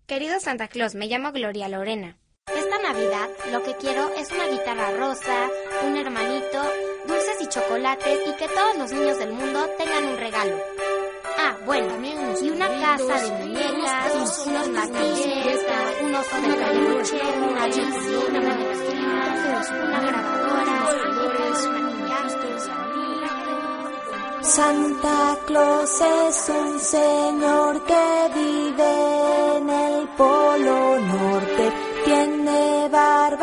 Querido Santa Claus, me llamo Gloria Lorena. Esta Navidad lo que quiero es una guitarra rosa, un hermanito, dulces y chocolates y que todos los niños del mundo tengan un regalo. Ah, bueno, y una casa de muñecas, unos martillos, un oso de peluche, una chocolatina, una grabadora, maquillajes. Santa Claus es un señor que vive en el Polo Norte, tiene barba